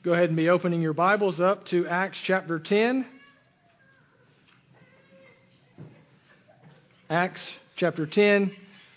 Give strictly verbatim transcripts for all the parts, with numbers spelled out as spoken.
Go ahead and be opening your Bibles up to Acts chapter ten. Acts chapter ten.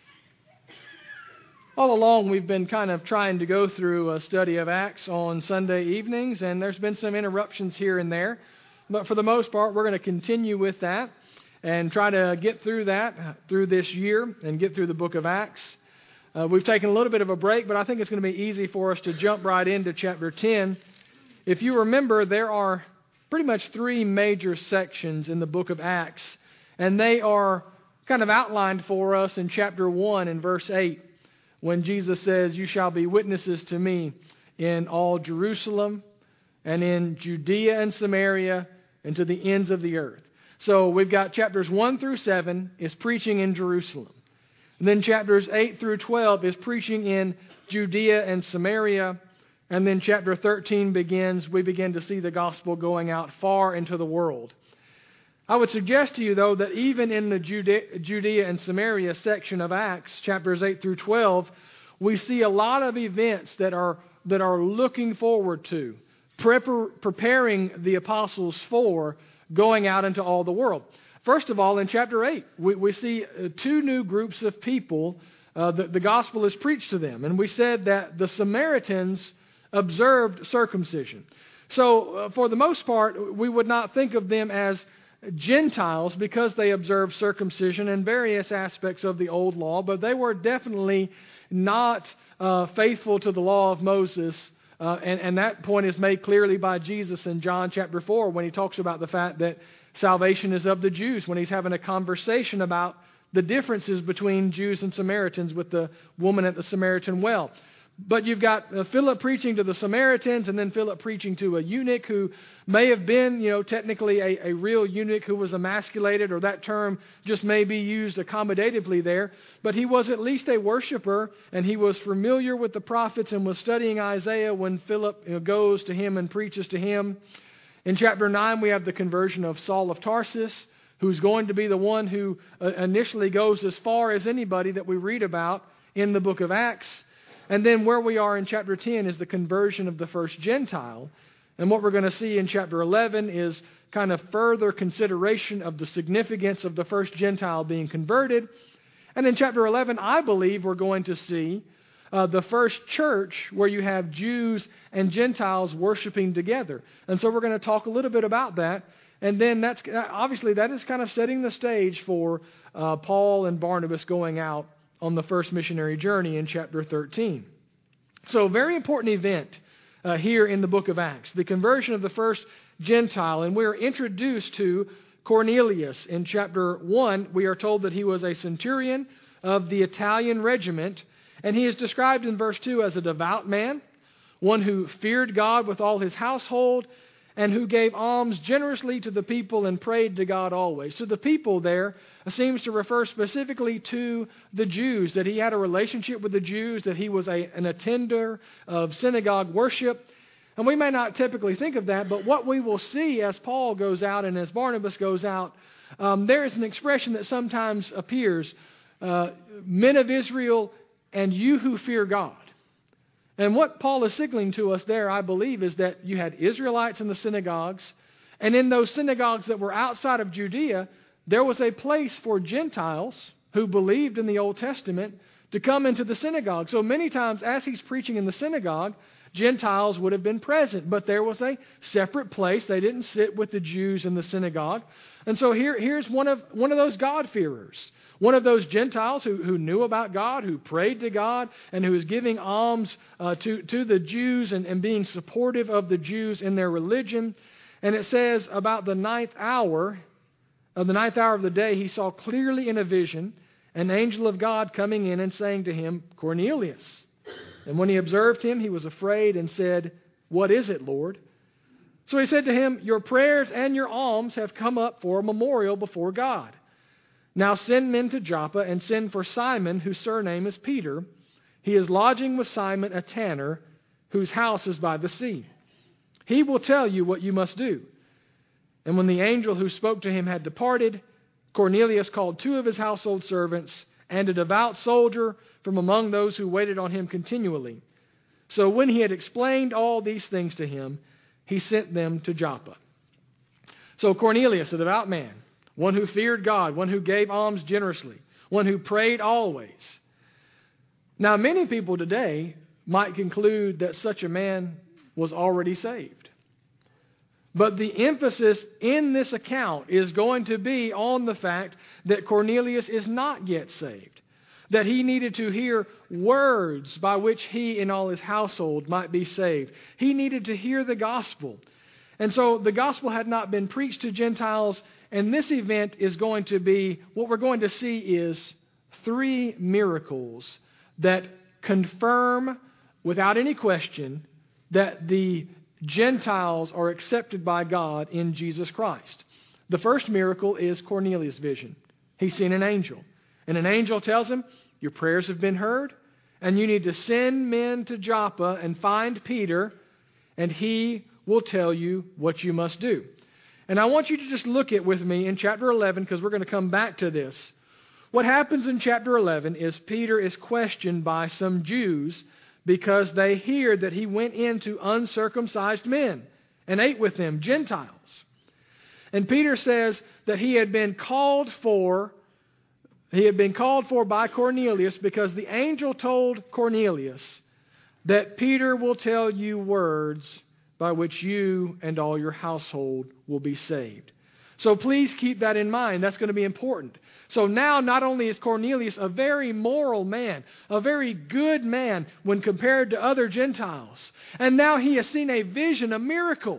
All along we've been kind of trying to go through a study of Acts on Sunday evenings, and there's been some interruptions here and there. But for the most part, we're going to continue with that and try to get through that through this year and get through the book of Acts. Uh, we've taken a little bit of a break, but I think it's going to be easy for us to jump right into chapter ten. If you remember, there are pretty much three major sections in the book of Acts, and they are kind of outlined for us in chapter one and verse eight, when Jesus says, "You shall be witnesses to me in all Jerusalem and in Judea and Samaria and to the ends of the earth." So we've got chapters one through seven is preaching in Jerusalem. And then chapters eight through twelve is preaching in Judea and Samaria. And then chapter thirteen begins, we begin to see the gospel going out far into the world. I would suggest to you, though, that even in the Judea, Judea and Samaria section of Acts, chapters eight through twelve, we see a lot of events that are that are looking forward to, prepar- preparing the apostles for going out into all the world. First of all, in chapter eight, we, we see two new groups of people. Uh, the, the gospel is preached to them. And we said that the Samaritans observed circumcision. So, uh, for the most part, we would not think of them as Gentiles because they observed circumcision and various aspects of the old law, but they were definitely not uh, faithful to the law of Moses. Uh, and, and that point is made clearly by Jesus in John chapter four when he talks about the fact that salvation is of the Jews, when he's having a conversation about the differences between Jews and Samaritans with the woman at the Samaritan well. But you've got uh, Philip preaching to the Samaritans, and then Philip preaching to a eunuch who may have been, you know, technically a, a real eunuch who was emasculated, or that term just may be used accommodatively there. But he was at least a worshiper, and he was familiar with the prophets and was studying Isaiah when Philip, you know, goes to him and preaches to him. In chapter nine, we have the conversion of Saul of Tarsus, who's going to be the one who uh, initially goes as far as anybody that we read about in the book of Acts. And then where we are in chapter ten is the conversion of the first Gentile. And what we're going to see in chapter eleven is kind of further consideration of the significance of the first Gentile being converted. And in chapter eleven, I believe we're going to see uh, the first church where you have Jews and Gentiles worshiping together. And so we're going to talk a little bit about that. And then that's obviously that is kind of setting the stage for uh, Paul and Barnabas going out on the first missionary journey in chapter thirteen. So, very important event uh, here in the book of Acts, the conversion of the first Gentile. And we're introduced to Cornelius. In chapter one, we are told that he was a centurion of the Italian regiment, and he is described in verse two as a devout man, one who feared God with all his household, and who gave alms generously to the people and prayed to God always. So the people there seems to refer specifically to the Jews, that he had a relationship with the Jews, that he was a, an attender of synagogue worship. And we may not typically think of that, but what we will see as Paul goes out and as Barnabas goes out, um, there is an expression that sometimes appears, uh, men of Israel and you who fear God. And what Paul is signaling to us there, I believe, is that you had Israelites in the synagogues, and in those synagogues that were outside of Judea, there was a place for Gentiles who believed in the Old Testament to come into the synagogue. So many times as he's preaching in the synagogue, Gentiles would have been present, but there was a separate place. They didn't sit with the Jews in the synagogue. And so here, here's one of one of those God-fearers, one of those Gentiles who, who knew about God, who prayed to God, and who is giving alms uh, to, to the Jews and, and being supportive of the Jews in their religion. And it says about the ninth hour, of the ninth hour of the day, he saw clearly in a vision an angel of God coming in and saying to him, "Cornelius." And when he observed him, he was afraid and said, "What is it, Lord?" So he said to him, "Your prayers and your alms have come up for a memorial before God. Now send men to Joppa and send for Simon, whose surname is Peter. He is lodging with Simon, a tanner, whose house is by the sea. He will tell you what you must do." And when the angel who spoke to him had departed, Cornelius called two of his household servants and a devout soldier from among those who waited on him continually. So when he had explained all these things to him, he sent them to Joppa. So Cornelius, a devout man, one who feared God, one who gave alms generously, one who prayed always. Now, many people today might conclude that such a man was already saved. But the emphasis in this account is going to be on the fact that Cornelius is not yet saved, that he needed to hear words by which he and all his household might be saved. He needed to hear the gospel. And so the gospel had not been preached to Gentiles, and this event is going to be, what we're going to see is three miracles that confirm without any question that the Gentiles are accepted by God in Jesus Christ. The first miracle is Cornelius' vision. He's seen an angel. And an angel tells him, your prayers have been heard, and you need to send men to Joppa and find Peter, and he will tell you what you must do. And I want you to just look at with me in chapter eleven, because we're going to come back to this. What happens in chapter eleven is Peter is questioned by some Jews because they hear that he went into uncircumcised men and ate with them, Gentiles. And Peter says that he had been called for, he had been called for by Cornelius because the angel told Cornelius that Peter will tell you words by which you and all your household will be saved. So please keep that in mind. That's going to be important. So now not only is Cornelius a very moral man, a very good man when compared to other Gentiles, and now he has seen a vision, a miracle,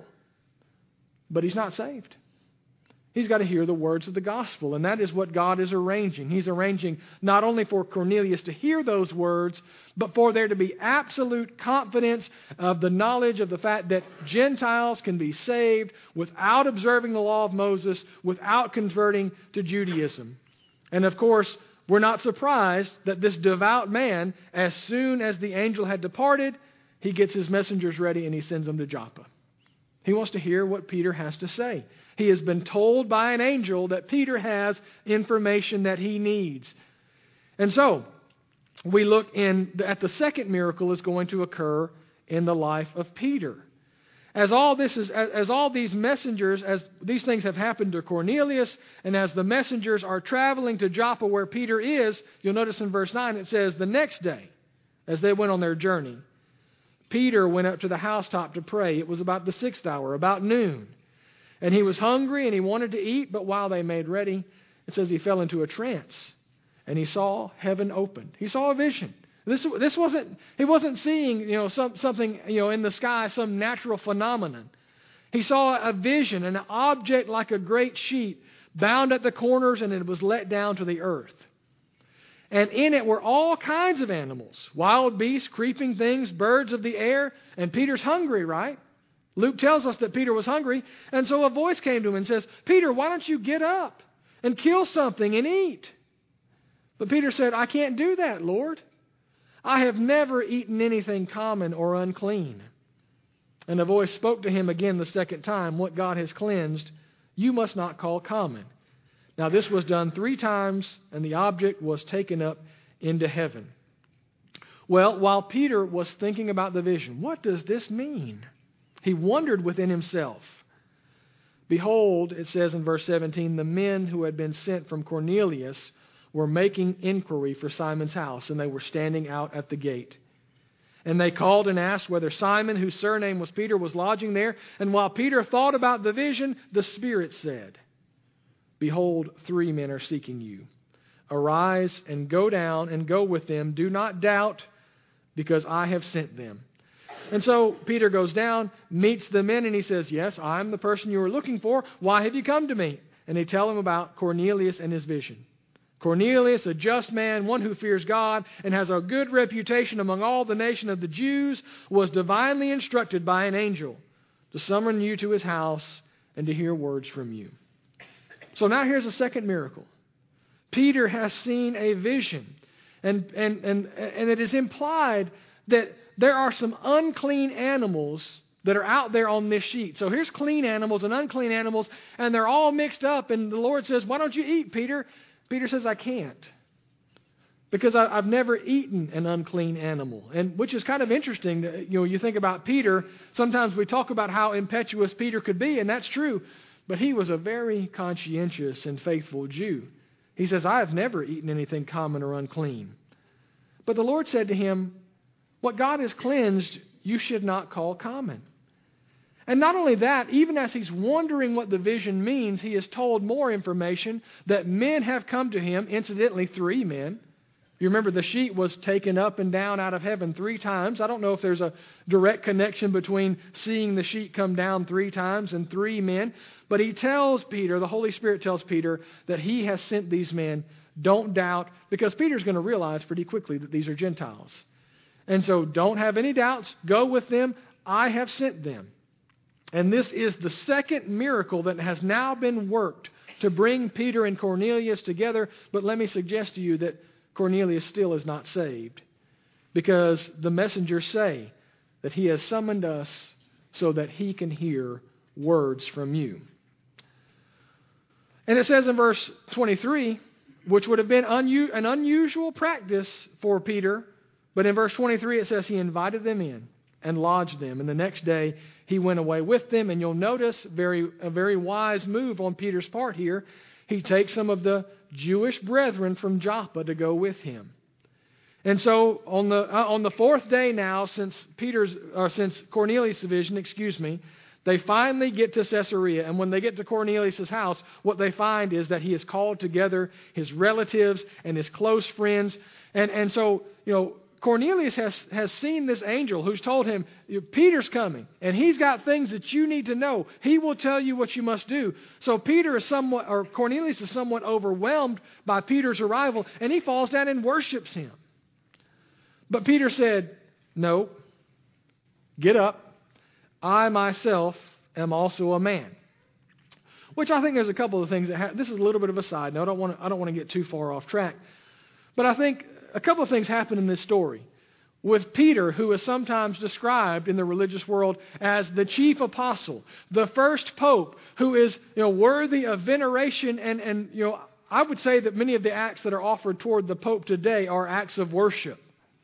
but he's not saved. He's got to hear the words of the gospel, and that is what God is arranging. He's arranging not only for Cornelius to hear those words, but for there to be absolute confidence of the knowledge of the fact that Gentiles can be saved without observing the law of Moses, without converting to Judaism. And of course, we're not surprised that this devout man, as soon as the angel had departed, he gets his messengers ready and he sends them to Joppa. He wants to hear what Peter has to say. He has been told by an angel that Peter has information that he needs. And so, we look in at the second miracle is going to occur in the life of Peter. As all this is, as, as all these messengers, as these things have happened to Cornelius, and as the messengers are traveling to Joppa where Peter is, you'll notice in verse nine it says, the next day, as they went on their journey, Peter went up to the housetop to pray. It was about the sixth hour, about noon. And he was hungry and he wanted to eat, but while they made ready, it says he fell into a trance. And he saw heaven opened. He saw a vision. This, this wasn't, he wasn't seeing, you know, some, something, you know, in the sky, some natural phenomenon. He saw a vision, an object like a great sheet bound at the corners, and it was let down to the earth. And in it were all kinds of animals, wild beasts, creeping things, birds of the air. And Peter's hungry, right? Luke tells us that Peter was hungry. And so a voice came to him and says, Peter, why don't you get up and kill something and eat? But Peter said, I can't do that, Lord. I have never eaten anything common or unclean. And the voice spoke to him again the second time, what God has cleansed, you must not call common. Now this was done three times, and the object was taken up into heaven. Well, while Peter was thinking about the vision, what does this mean? He wondered within himself. Behold, it says in verse seventeen, the men who had been sent from Cornelius were making inquiry for Simon's house, and they were standing out at the gate. And they called and asked whether Simon, whose surname was Peter, was lodging there. And while Peter thought about the vision, the Spirit said, behold, three men are seeking you. Arise and go down and go with them. Do not doubt, because I have sent them. And so Peter goes down, meets the men, and he says, yes, I'm the person you were looking for. Why have you come to me? And they tell him about Cornelius and his vision. Cornelius, a just man, one who fears God and has a good reputation among all the nation of the Jews, was divinely instructed by an angel to summon you to his house and to hear words from you. So now here's a second miracle. Peter has seen a vision, and, and, and, and it is implied that there are some unclean animals that are out there on this sheet. So here's clean animals and unclean animals, and they're all mixed up, and the Lord says, why don't you eat, Peter? Peter says, I can't. because I, I've never eaten an unclean animal. And which is kind of interesting. You know, you think about Peter, sometimes we talk about how impetuous Peter could be, and that's true. But he was a very conscientious and faithful Jew. He says, I have never eaten anything common or unclean. But the Lord said to him, what God has cleansed, you should not call common. And not only that, even as he's wondering what the vision means, he is told more information that men have come to him, incidentally, three men. You remember the sheet was taken up and down out of heaven three times. I don't know if there's a direct connection between seeing the sheet come down three times and three men. But he tells Peter, the Holy Spirit tells Peter, that he has sent these men. Don't doubt, because Peter's going to realize pretty quickly that these are Gentiles. And so don't have any doubts. Go with them. I have sent them. And this is the second miracle that has now been worked to bring Peter and Cornelius together. But let me suggest to you that Cornelius still is not saved, because the messengers say that he has summoned us so that he can hear words from you. And it says in verse twenty-three, which would have been unu- an unusual practice for Peter, but in verse twenty-three it says he invited them in and lodged them. And the next day he went away with them. And you'll notice very a very wise move on Peter's part here. He takes some of the Jewish brethren from Joppa to go with him. And so on the uh, on the fourth day now, since Peter's or since Cornelius' vision, excuse me, they finally get to Caesarea. And when they get to Cornelius' house, what they find is that he has called together his relatives and his close friends. And and so, you know, Cornelius has, has seen this angel who's told him, Peter's coming, and he's got things that you need to know. He will tell you what you must do. So Peter is somewhat, or Cornelius is somewhat overwhelmed by Peter's arrival, and he falls down and worships him. But Peter said, no, get up. I myself am also a man. Which I think there's a couple of things that happen. This is a little bit of a side note. I don't want to, I don't want to get too far off track. But I think a couple of things happen in this story. With Peter, who is sometimes described in the religious world as the chief apostle, the first pope, who is, you know, worthy of veneration. And, and you know, I would say that many of the acts that are offered toward the pope today are acts of worship.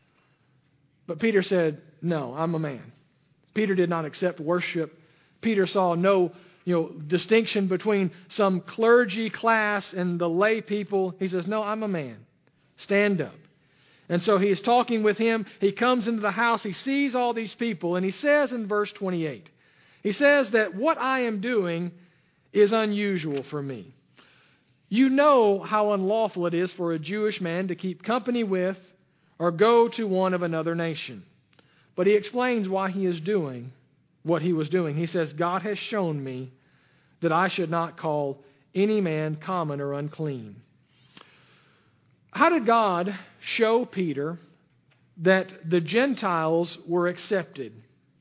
But Peter said, no, I'm a man. Peter did not accept worship. Peter saw no you know, distinction between some clergy class and the lay people. He says, no, I'm a man. Stand up. And so he is talking with him. He comes into the house. He sees all these people. And he says in verse twenty-eight, he says that what I am doing is unusual for me. You know how unlawful it is for a Jewish man to keep company with or go to one of another nation. But he explains why he is doing what he was doing. He says, God has shown me that I should not call any man common or unclean. How did God show Peter that the Gentiles were accepted?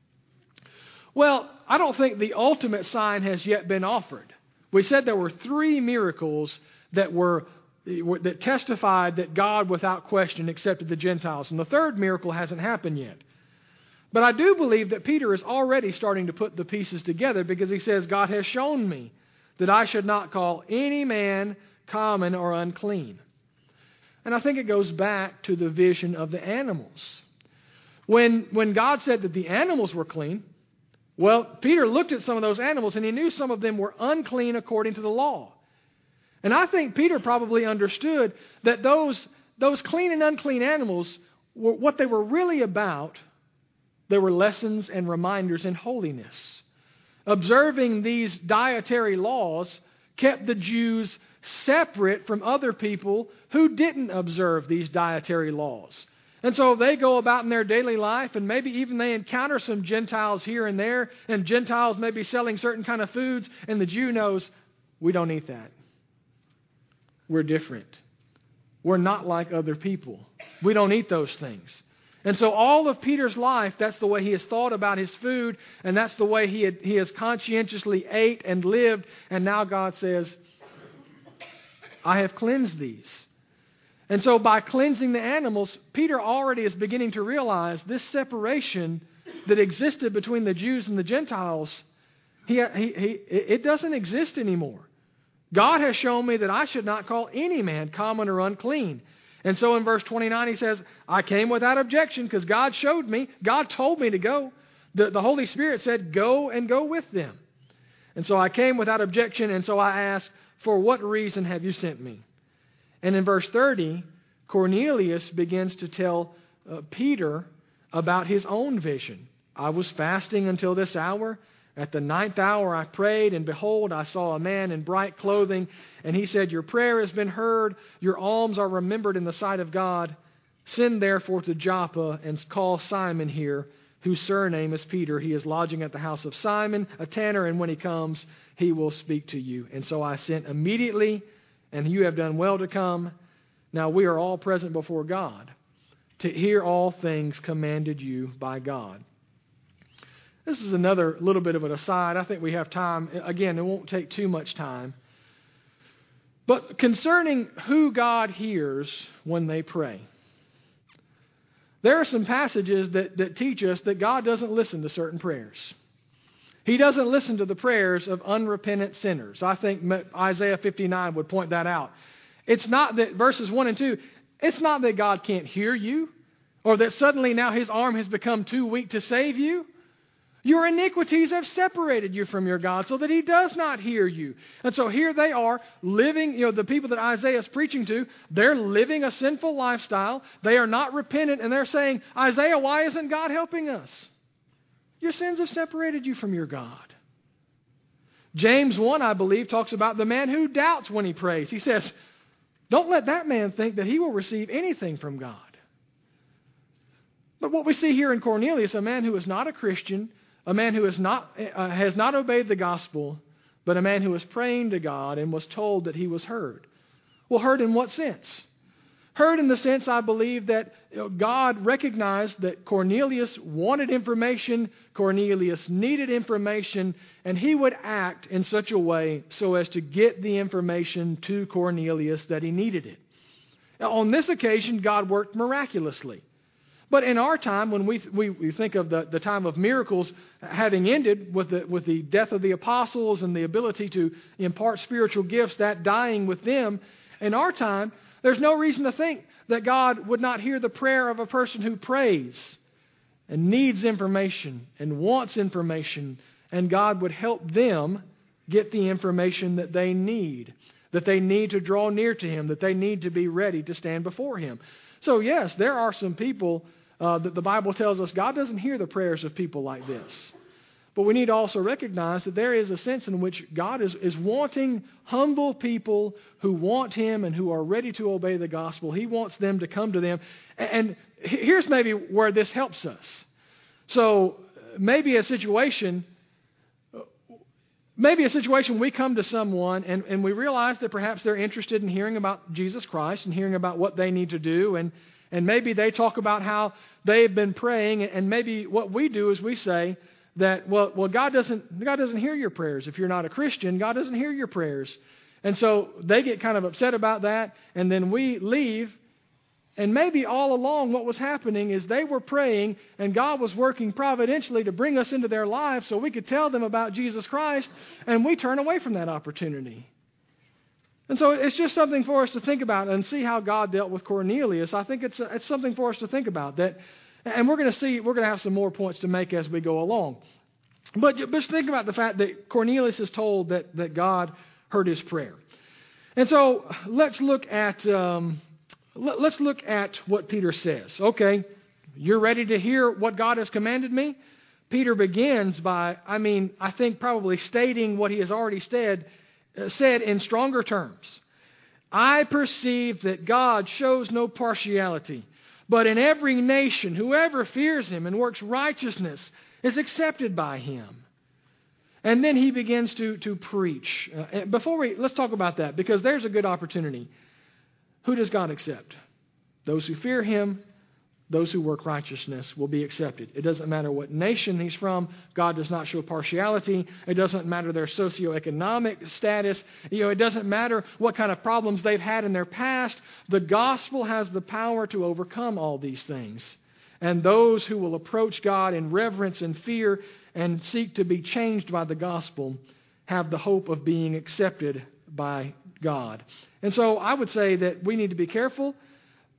Well, I don't think the ultimate sign has yet been offered. We said there were three miracles that were that testified that God, without question, accepted the Gentiles. And the third miracle hasn't happened yet. But I do believe that Peter is already starting to put the pieces together, because he says, God has shown me that I should not call any man common or unclean. And I think it goes back to the vision of the animals. When, when God said that the animals were clean, well, Peter looked at some of those animals and he knew some of them were unclean according to the law. And I think Peter probably understood that those, those clean and unclean animals, were, what they were really about, they were lessons and reminders in holiness. Observing these dietary laws kept the Jews separate from other people who didn't observe these dietary laws. And so they go about in their daily life, and maybe even they encounter some Gentiles here and there, and Gentiles may be selling certain kind of foods, and the Jew knows, we don't eat that. We're different. We're not like other people. We don't eat those things. And so all of Peter's life, that's the way he has thought about his food, and that's the way he had, he has conscientiously ate and lived. And now God says, I have cleansed these. And so by cleansing the animals, Peter already is beginning to realize this separation that existed between the Jews and the Gentiles, he, he, he, it doesn't exist anymore. God has shown me that I should not call any man common or unclean. And so in verse twenty-nine, he says, I came without objection because God showed me. God told me to go. The, the Holy Spirit said, go and go with them. And so I came without objection, and so I asked, for what reason have you sent me? And in verse thirty, Cornelius begins to tell uh, Peter about his own vision. I was fasting until this hour. At the ninth hour I prayed, and behold, I saw a man in bright clothing. And he said, your prayer has been heard. Your alms are remembered in the sight of God. Send therefore to Joppa and call Simon here, whose surname is Peter. He is lodging at the house of Simon, a tanner, and when he comes, he will speak to you. And so I sent immediately, and you have done well to come. Now we are all present before God to hear all things commanded you by God. This is another little bit of an aside. I think we have time. Again, it won't take too much time. But concerning who God hears when they pray, there are some passages that, that teach us that God doesn't listen to certain prayers. He doesn't listen to the prayers of unrepentant sinners. I think Isaiah fifty-nine would point that out. It's not that, verses one and two, it's not that God can't hear you or that suddenly now His arm has become too weak to save you. Your iniquities have separated you from your God so that He does not hear you. And so here they are living, you know, the people that Isaiah is preaching to, they're living a sinful lifestyle. They are not repentant, and they're saying, Isaiah, why isn't God helping us? Your sins have separated you from your God. James one, I believe, talks about the man who doubts when he prays. He says, don't let that man think that he will receive anything from God. But what we see here in Cornelius, a man who is not a Christian, a man who is not, uh, has not obeyed the gospel, but a man who was praying to God and was told that he was heard. Well, heard in what sense? Heard in the sense, I believe, that you know, God recognized that Cornelius wanted information, Cornelius needed information, and he would act in such a way so as to get the information to Cornelius that he needed it. Now, on this occasion, God worked miraculously. But in our time, when we we, we think of the, the time of miracles having ended with the, with the death of the apostles and the ability to impart spiritual gifts, that dying with them, in our time, there's no reason to think that God would not hear the prayer of a person who prays and needs information and wants information, and God would help them get the information that they need, that they need to draw near to Him, that they need to be ready to stand before Him. So yes, there are some people uh, that the Bible tells us God doesn't hear the prayers of people like this. But we need to also recognize that there is a sense in which God is, is wanting humble people who want Him and who are ready to obey the gospel. He wants them to come to them. And here's maybe where this helps us. So maybe a situation, maybe a situation we come to someone and, and we realize that perhaps they're interested in hearing about Jesus Christ and hearing about what they need to do. And, and maybe they talk about how they've been praying. And maybe what we do is we say, that, well, well, God doesn't, God doesn't hear your prayers. If you're not a Christian, God doesn't hear your prayers. And so they get kind of upset about that, and then we leave. And maybe all along what was happening is they were praying, and God was working providentially to bring us into their lives so we could tell them about Jesus Christ, and we turn away from that opportunity. And so it's just something for us to think about and see how God dealt with Cornelius. I think it's, it's something for us to think about that. And we're going to see, we're going to have some more points to make as we go along. But just think about the fact that Cornelius is told that, that God heard his prayer. And so let's look at um, let, let's look at what Peter says. Okay, you're ready to hear what God has commanded me? Peter begins by, I mean, I think probably stating what he has already said, uh, said in stronger terms. I perceive that God shows no partiality, but in every nation, whoever fears Him and works righteousness is accepted by Him. And then he begins to, to preach. Uh, before we, let's talk about that, because there's a good opportunity. Who does God accept? Those who fear Him, those who work righteousness will be accepted. It doesn't matter what nation he's from. God does not show partiality. It doesn't matter their socioeconomic status. You know, it doesn't matter what kind of problems they've had in their past. The gospel has the power to overcome all these things. And those who will approach God in reverence and fear and seek to be changed by the gospel have the hope of being accepted by God. And so I would say that we need to be careful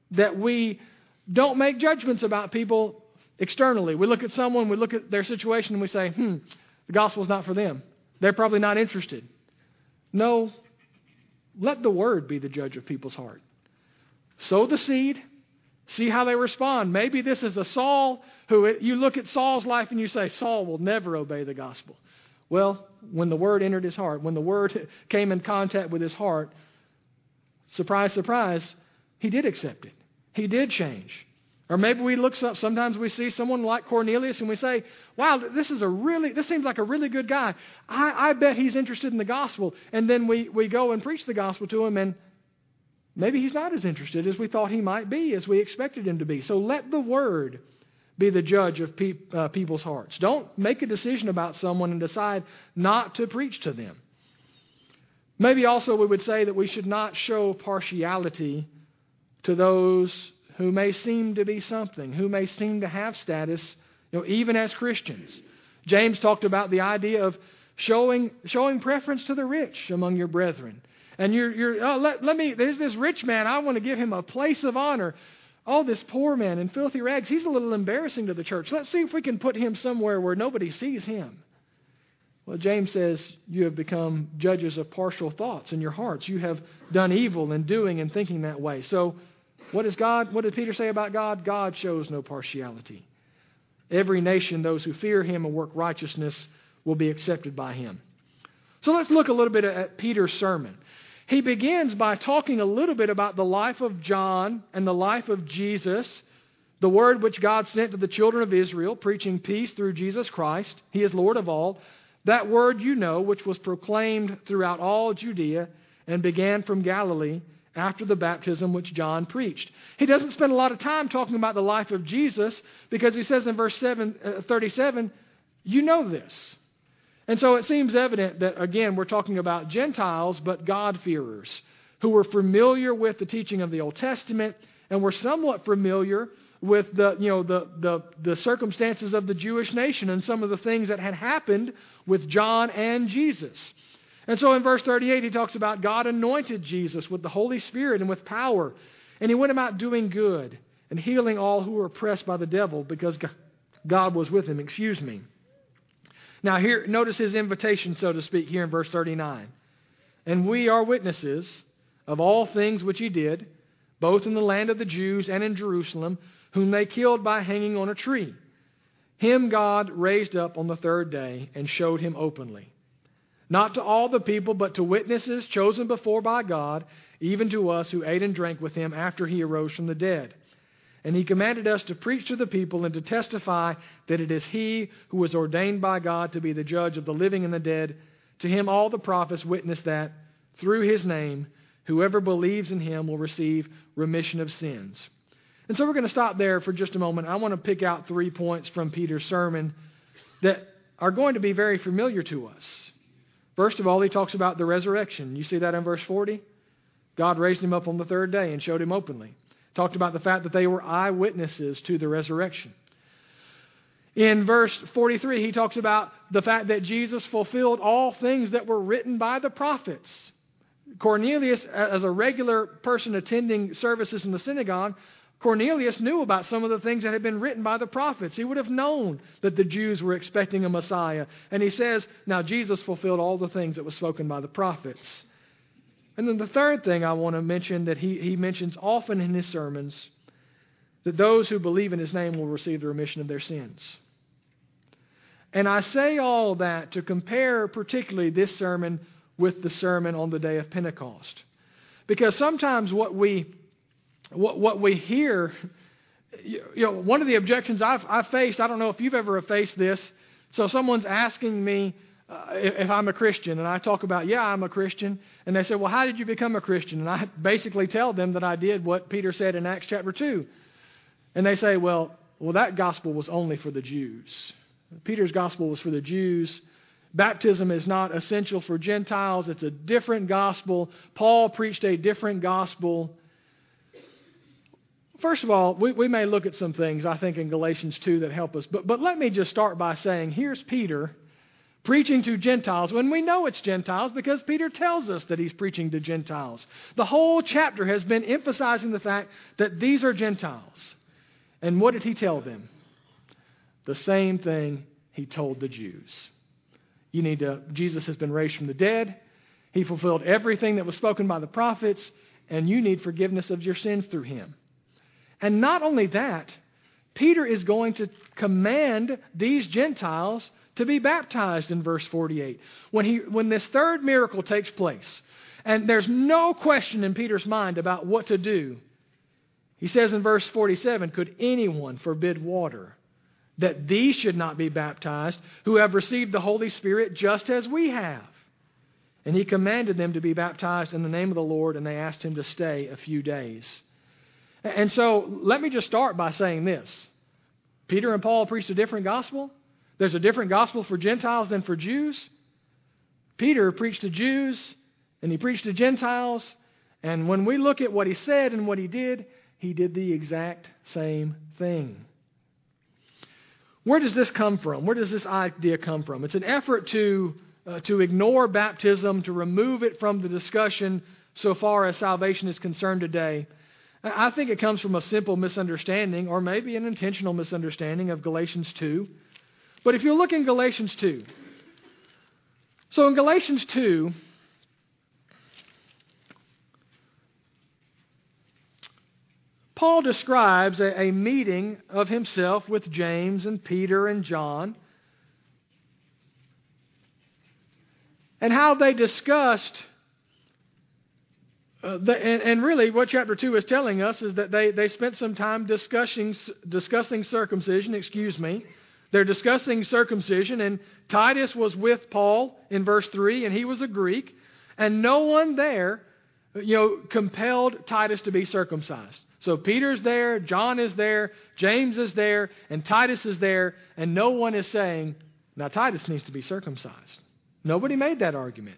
that we don't make judgments about people externally. We look at someone, we look at their situation, and we say, hmm, the gospel's not for them. They're probably not interested. No, let the Word be the judge of people's heart. Sow the seed. See how they respond. Maybe this is a Saul who, you look at Saul's life and you say, Saul will never obey the gospel. Well, when the Word entered his heart, when the Word came in contact with his heart, surprise, surprise, he did accept it. He did change. Or maybe we look up, sometimes we see someone like Cornelius and we say, wow, this is a really, this seems like a really good guy. I, I bet he's interested in the gospel. And then we, we go and preach the gospel to him, and maybe he's not as interested as we thought he might be, as we expected him to be. So let the Word be the judge of pe- uh, people's hearts. Don't make a decision about someone and decide not to preach to them. Maybe also we would say that we should not show partiality to those who may seem to be something, who may seem to have status, you know, even as Christians. James talked about the idea of showing showing preference to the rich among your brethren. And you're, you're oh, let, let me, there's this rich man, I want to give him a place of honor. Oh, this poor man in filthy rags, he's a little embarrassing to the church. Let's see if we can put him somewhere where nobody sees him. Well, James says you have become judges of partial thoughts in your hearts. You have done evil in doing and thinking that way. So what is God? What did Peter say about God? God shows no partiality. Every nation, those who fear him and work righteousness, will be accepted by him. So let's look a little bit at Peter's sermon. He begins by talking a little bit about the life of John and the life of Jesus, the word which God sent to the children of Israel, preaching peace through Jesus Christ. He is Lord of all. That word you know, which was proclaimed throughout all Judea and began from Galilee after the baptism which John preached. He doesn't spend a lot of time talking about the life of Jesus because he says in verse seven, uh, thirty-seven, you know this. And so it seems evident that, again, we're talking about Gentiles, but God-fearers who were familiar with the teaching of the Old Testament and were somewhat familiar with the, you know, the, the, the circumstances of the Jewish nation and some of the things that had happened with John and Jesus. And so in verse thirty-eight, he talks about God anointed Jesus with the Holy Spirit and with power. And he went about doing good and healing all who were oppressed by the devil because God was with him. Excuse me. Now here, notice his invitation, so to speak, here in verse thirty-nine. And we are witnesses of all things which he did, both in the land of the Jews and in Jerusalem, whom they killed by hanging on a tree. Him God raised up on the third day and showed him openly. Not to all the people, but to witnesses chosen before by God, even to us who ate and drank with him after he arose from the dead. And he commanded us to preach to the people and to testify that it is he who was ordained by God to be the judge of the living and the dead. To him all the prophets witness that, through his name, whoever believes in him will receive remission of sins. And so we're going to stop there for just a moment. I want to pick out three points from Peter's sermon that are going to be very familiar to us. First of all, he talks about the resurrection. You see that in verse forty? God raised him up on the third day and showed him openly. Talked about the fact that they were eyewitnesses to the resurrection. In verse forty-three, he talks about the fact that Jesus fulfilled all things that were written by the prophets. Cornelius, as a regular person attending services in the synagogue, Cornelius knew about some of the things that had been written by the prophets. He would have known that the Jews were expecting a Messiah. And he says, now Jesus fulfilled all the things that were spoken by the prophets. And then the third thing I want to mention that he, he mentions often in his sermons, that those who believe in his name will receive the remission of their sins. And I say all that to compare particularly this sermon with the sermon on the day of Pentecost. Because sometimes what we what, what we hear, you know, one of the objections I've, I've faced, I don't know if you've ever faced this, so someone's asking me uh, if, if I'm a Christian, and I talk about, yeah, I'm a Christian, and they say, well, how did you become a Christian? And I basically tell them that I did what Peter said in Acts chapter two. And they say, well, well, that gospel was only for the Jews. Peter's gospel was for the Jews. Baptism is not essential for Gentiles. It's a different gospel. Paul preached a different gospel. First of all, we, we may look at some things, I think, in Galatians two that help us. But, but let me just start by saying, here's Peter Preaching to Gentiles, when we know it's Gentiles because Peter tells us that he's preaching to Gentiles. The whole chapter has been emphasizing the fact that these are Gentiles. And what did he tell them? The same thing he told the Jews. You need to, Jesus has been raised from the dead. He fulfilled everything that was spoken by the prophets, and you need forgiveness of your sins through him. And not only that, Peter is going to command these Gentiles to be baptized in verse forty-eight. When he, when this third miracle takes place, and there's no question in Peter's mind about what to do, he says in verse forty-seven, could anyone forbid water that these should not be baptized who have received the Holy Spirit just as we have? And he commanded them to be baptized in the name of the Lord, and they asked him to stay a few days. And so let me just start by saying this. Peter and Paul preached a different gospel. There's a different gospel for Gentiles than for Jews. Peter preached to Jews, and he preached to Gentiles. And when we look at what he said and what he did, he did the exact same thing. Where does this come from? Where does this idea come from? It's an effort to, uh, to ignore baptism, to remove it from the discussion so far as salvation is concerned today. I think it comes from a simple misunderstanding, or maybe an intentional misunderstanding of Galatians two. But if you look in Galatians two, so in Galatians two, Paul describes a, a meeting of himself with James and Peter and John, and how they discussed, uh, the, and, and really what chapter two is telling us is that they, they spent some time discussing, discussing circumcision, excuse me. They're discussing circumcision, and Titus was with Paul in verse three, and he was a Greek, and no one there, you know, compelled Titus to be circumcised. So Peter's there, John is there, James is there, and Titus is there, and no one is saying, now Titus needs to be circumcised. Nobody made that argument.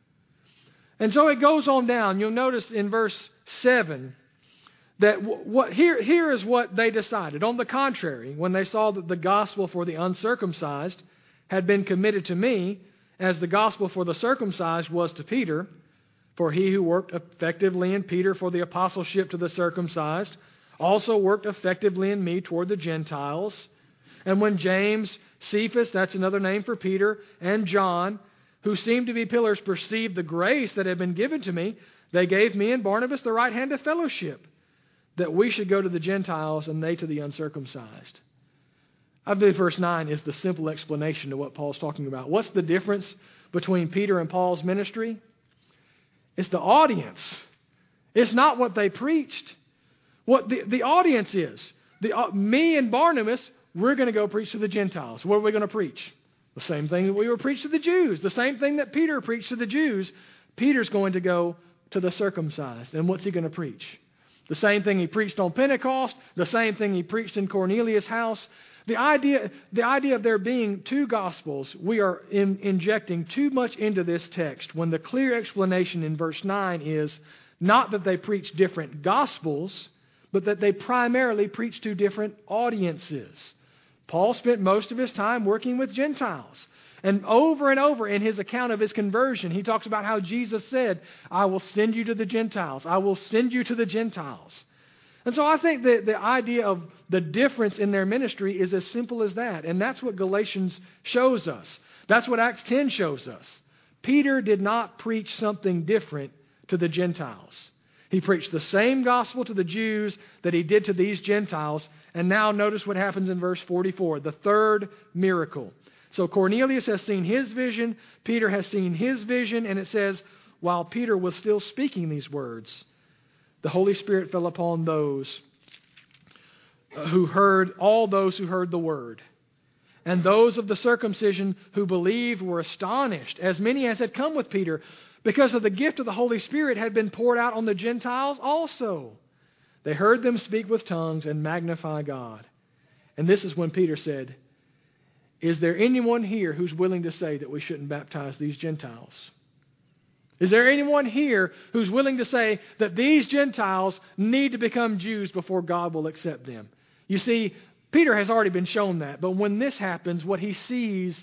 And so it goes on down. You'll notice in verse seven that what here, here is what they decided. On the contrary, when they saw that the gospel for the uncircumcised had been committed to me, as the gospel for the circumcised was to Peter, for he who worked effectively in Peter for the apostleship to the circumcised also worked effectively in me toward the Gentiles. And when James, Cephas, that's another name for Peter, and John, who seemed to be pillars, perceived the grace that had been given to me, they gave me and Barnabas the right hand of fellowship, that we should go to the Gentiles and they to the uncircumcised. I believe verse nine is the simple explanation of what Paul's talking about. What's the difference between Peter and Paul's ministry? It's the audience. It's not what they preached. What the, the audience is. The, uh, me and Barnabas, we're going to go preach to the Gentiles. What are we going to preach? The same thing that we were preached to the Jews. The same thing that Peter preached to the Jews. Peter's going to go to the circumcised. And what's he going to preach? The same thing he preached on Pentecost. The same thing he preached in Cornelius' house. The idea, the idea of there being two gospels, we are in, injecting too much into this text when the clear explanation in verse nine is not that they preach different gospels, but that they primarily preach to different audiences. Paul spent most of his time working with Gentiles. And over and over in his account of his conversion, he talks about how Jesus said, I will send you to the Gentiles. I will send you to the Gentiles. And so I think that the idea of the difference in their ministry is as simple as that. And that's what Galatians shows us. That's what Acts ten shows us. Peter did not preach something different to the Gentiles. He preached the same gospel to the Jews that he did to these Gentiles. And now notice what happens in verse forty-four, the third miracle. So Cornelius has seen his vision, Peter has seen his vision, and it says, while Peter was still speaking these words, the Holy Spirit fell upon those who heard, all those who heard the word. And those of the circumcision who believed were astonished, as many as had come with Peter, because of the gift of the Holy Spirit had been poured out on the Gentiles also. They heard them speak with tongues and magnify God. And this is when Peter said, is there anyone here who's willing to say that we shouldn't baptize these Gentiles? Is there anyone here who's willing to say that these Gentiles need to become Jews before God will accept them? You see, Peter has already been shown that, but when this happens, what he sees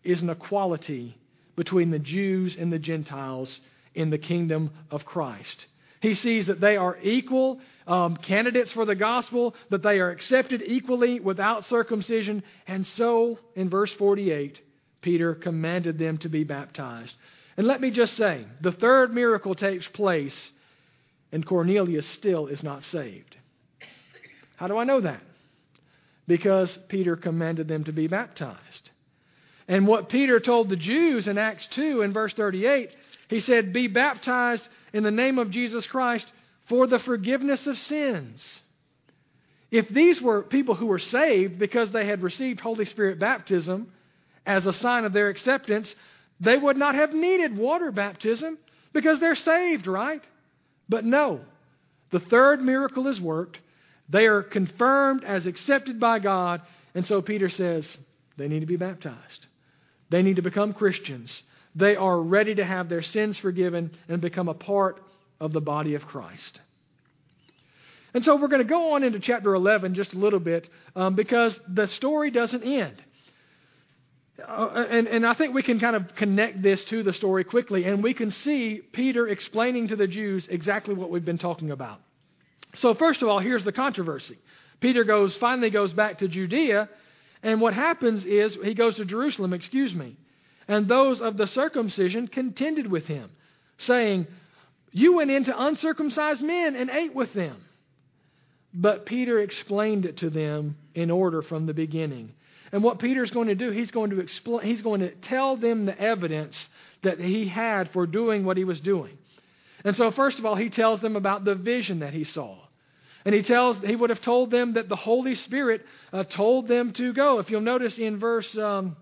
is an equality between the Jews and the Gentiles in the kingdom of Christ. He sees that they are equal um, candidates for the gospel, that they are accepted equally without circumcision. And so, in verse forty-eight, Peter commanded them to be baptized. And let me just say, the third miracle takes place, and Cornelius still is not saved. How do I know that? Because Peter commanded them to be baptized. And what Peter told the Jews in Acts two in verse thirty-eight, he said, be baptized in the name of Jesus Christ for the forgiveness of sins. If these were people who were saved because they had received Holy Spirit baptism as a sign of their acceptance, they would not have needed water baptism because they're saved, right? But no, the third miracle is worked. They are confirmed as accepted by God. And so Peter says they need to be baptized. They need to become Christians. They are ready to have their sins forgiven and become a part of the body of Christ. And so we're going to go on into chapter eleven just a little bit um, because the story doesn't end. Uh, and, and I think we can kind of connect this to the story quickly, and we can see Peter explaining to the Jews exactly what we've been talking about. So first of all, here's the controversy. Peter goes finally goes back to Judea, and what happens is he goes to Jerusalem, excuse me, and those of the circumcision contended with him, saying, you went into uncircumcised men and ate with them. But Peter explained it to them in order from the beginning. And what Peter's going to do, he's going to explain, he's going to tell them the evidence that he had for doing what he was doing. And so first of all, he tells them about the vision that he saw. And he tells, he would have told them that the Holy Spirit uh, told them to go. If you'll notice in verse, um,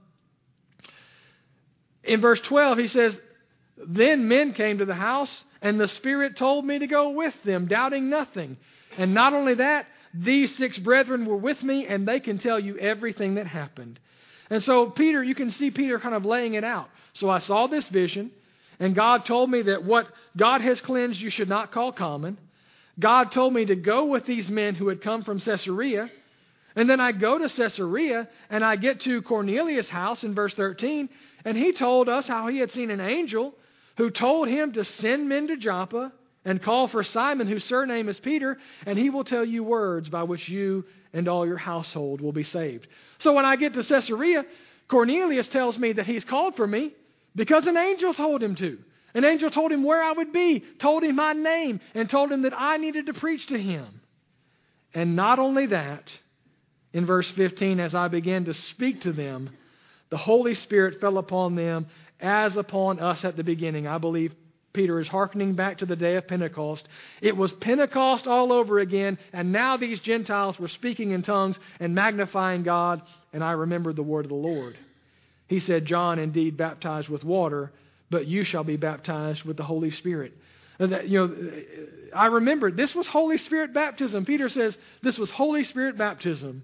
in verse twelve, he says, then men came to the house, and the Spirit told me to go with them, doubting nothing. And not only that, these six brethren were with me, and they can tell you everything that happened. And so Peter, you can see Peter kind of laying it out. So I saw this vision, and God told me that what God has cleansed you should not call common. God told me to go with these men who had come from Caesarea. And then I go to Caesarea, and I get to Cornelius' house in verse thirteen, and he told us how he had seen an angel who told him to send men to Joppa and call for Simon, whose surname is Peter, and he will tell you words by which you and all your household will be saved. So when I get to Caesarea, Cornelius tells me that he's called for me because an angel told him to. An angel told him where I would be, told him my name, and told him that I needed to preach to him. And not only that, in verse fifteen, as I began to speak to them, the Holy Spirit fell upon them as upon us at the beginning. I believe Peter is hearkening back to the day of Pentecost. It was Pentecost all over again, and now these Gentiles were speaking in tongues and magnifying God, and I remembered the word of the Lord. He said, John indeed baptized with water, but you shall be baptized with the Holy Spirit. And that, you know, I remembered this was Holy Spirit baptism. Peter says this was Holy Spirit baptism.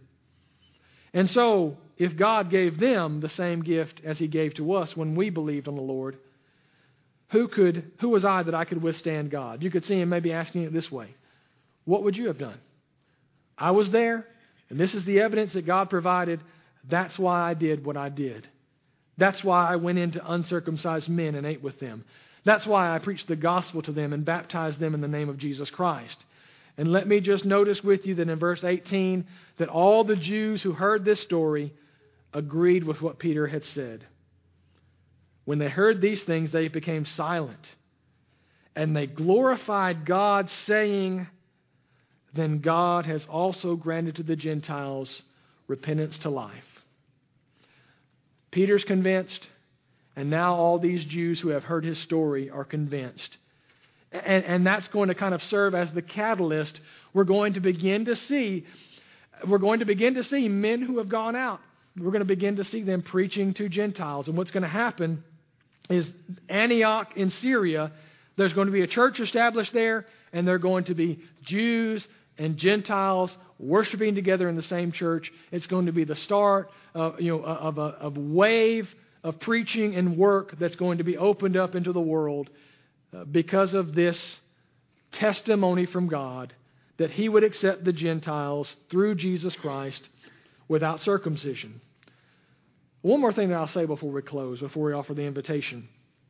And so, if God gave them the same gift as He gave to us when we believed on the Lord, who could, who was I that I could withstand God? You could see Him maybe asking it this way. What would you have done? I was there, and this is the evidence that God provided. That's why I did what I did. That's why I went into uncircumcised men and ate with them. That's why I preached the gospel to them and baptized them in the name of Jesus Christ. And let me just notice with you that in verse eighteen, that all the Jews who heard this story agreed with what Peter had said. When they heard these things, they became silent. And they glorified God, saying, then God has also granted to the Gentiles repentance to life. Peter's convinced, and now all these Jews who have heard his story are convinced. And, and that's going to kind of serve as the catalyst. We're going to begin to see, we're going to begin to see men who have gone out. We're going to begin to see them preaching to Gentiles. And what's going to happen is Antioch in Syria, there's going to be a church established there, and they're going to be Jews and Gentiles worshiping together in the same church. It's going to be the start of, you know, of a of wave of preaching and work that's going to be opened up into the world uh, because of this testimony from God that He would accept the Gentiles through Jesus Christ without circumcision. One more thing that I'll say before we close, before we offer the invitation.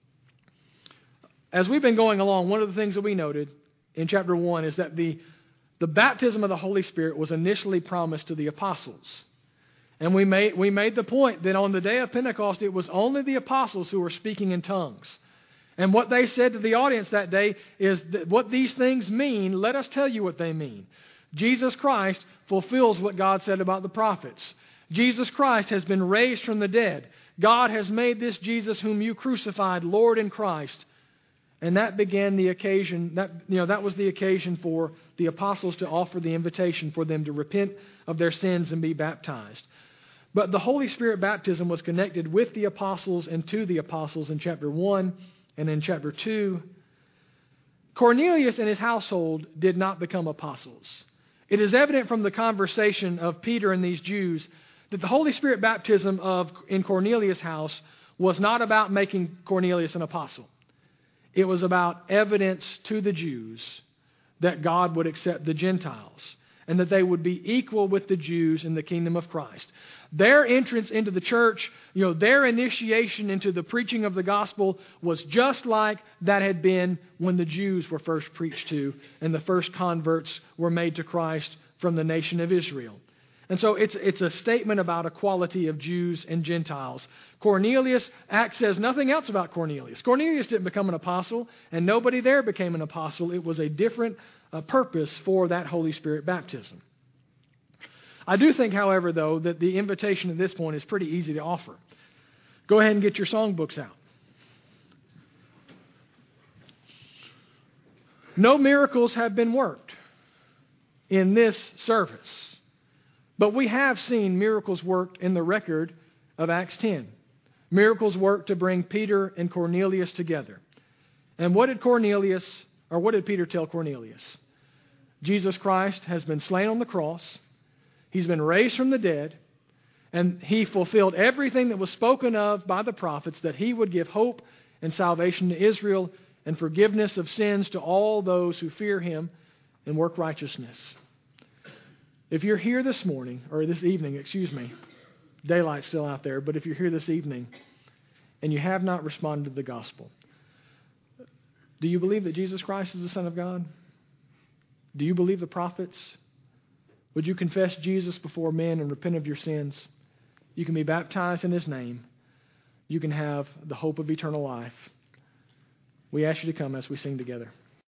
As we've been going along, one of the things that we noted in chapter one is that the, the baptism of the Holy Spirit was initially promised to the apostles. And we made, we made the point that on the day of Pentecost, it was only the apostles who were speaking in tongues. And what they said to the audience that day is that what these things mean, let us tell you what they mean. Jesus Christ fulfills what God said about the prophets. Jesus Christ has been raised from the dead. God has made this Jesus whom you crucified Lord and Christ. And that began the occasion, that, you know, that was the occasion for the apostles to offer the invitation for them to repent of their sins and be baptized. But the Holy Spirit baptism was connected with the apostles and to the apostles in chapter one and in chapter two. Cornelius and his household did not become apostles. It is evident from the conversation of Peter and these Jews that the Holy Spirit baptism of in Cornelius' house was not about making Cornelius an apostle. It was about evidence to the Jews that God would accept the Gentiles and that they would be equal with the Jews in the kingdom of Christ. Their entrance into the church, you know, their initiation into the preaching of the gospel was just like that had been when the Jews were first preached to and the first converts were made to Christ from the nation of Israel. And so it's, it's a statement about equality of Jews and Gentiles. Cornelius, Acts says nothing else about Cornelius. Cornelius didn't become an apostle, and nobody there became an apostle. It was a different uh, purpose for that Holy Spirit baptism. I do think, however, though, that the invitation at this point is pretty easy to offer. Go ahead and get your songbooks out. No miracles have been worked in this service. But we have seen miracles worked in the record of Acts ten. Miracles worked to bring Peter and Cornelius together. And what did Cornelius, or what did Peter tell Cornelius? Jesus Christ has been slain on the cross. He's been raised from the dead. And he fulfilled everything that was spoken of by the prophets, that he would give hope and salvation to Israel and forgiveness of sins to all those who fear him and work righteousness. If you're here this morning, or this evening, excuse me, daylight's still out there, but if you're here this evening and you have not responded to the gospel, do you believe that Jesus Christ is the Son of God? Do you believe the prophets? Would you confess Jesus before men and repent of your sins? You can be baptized in his name. You can have the hope of eternal life. We ask you to come as we sing together.